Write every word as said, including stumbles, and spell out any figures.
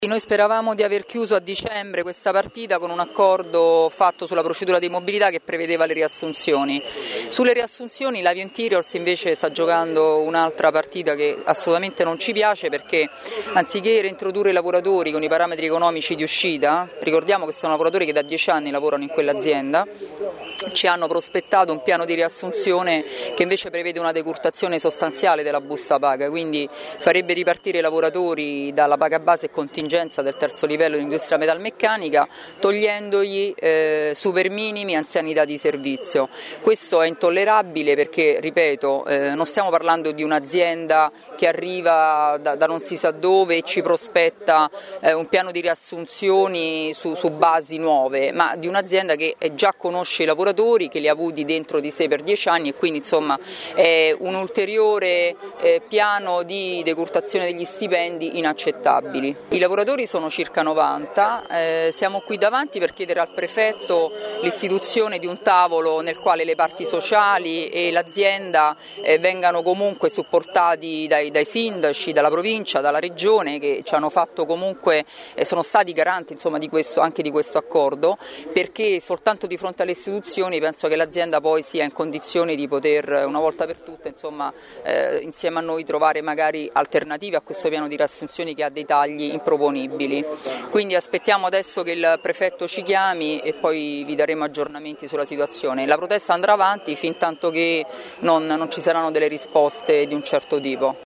Noi speravamo di aver chiuso a dicembre questa partita con un accordo fatto sulla procedura di mobilità che prevedeva le riassunzioni. Sulle riassunzioni l'Avio Interiors invece sta giocando un'altra partita che assolutamente non ci piace, perché anziché reintrodurre i lavoratori con i parametri economici di uscita, ricordiamo che sono lavoratori che da dieci anni lavorano in quell'azienda, ci hanno prospettato un piano di riassunzione che invece prevede una decurtazione sostanziale della busta paga, quindi farebbe ripartire i lavoratori dalla paga base e contingente del terzo livello di industria metalmeccanica, togliendogli eh, super minimi, anzianità di servizio. Questo è intollerabile perché, ripeto, eh, non stiamo parlando di un'azienda che arriva da, da non si sa dove e ci prospetta eh, un piano di riassunzioni su, su basi nuove, ma di un'azienda che già conosce i lavoratori, che li ha avuti dentro di sé per dieci anni, e quindi insomma è un ulteriore eh, piano di decurtazione degli stipendi inaccettabili. I lavoratori sono circa novanta, eh, siamo qui davanti per chiedere al prefetto l'istituzione di un tavolo nel quale le parti sociali e l'azienda eh, vengano comunque supportati dai, dai sindaci, dalla provincia, dalla regione, che ci hanno fatto comunque, eh, sono stati garanti insomma, di questo, anche di questo accordo, perché soltanto di fronte alle istituzioni penso che l'azienda poi sia in condizione di poter una volta per tutte insomma, eh, insieme a noi trovare magari alternative a questo piano di riassunzioni che ha dei tagli improponibili. Quindi aspettiamo adesso che il prefetto ci chiami e poi vi daremo aggiornamenti sulla situazione. La protesta andrà avanti fin tanto che non, non ci saranno delle risposte di un certo tipo.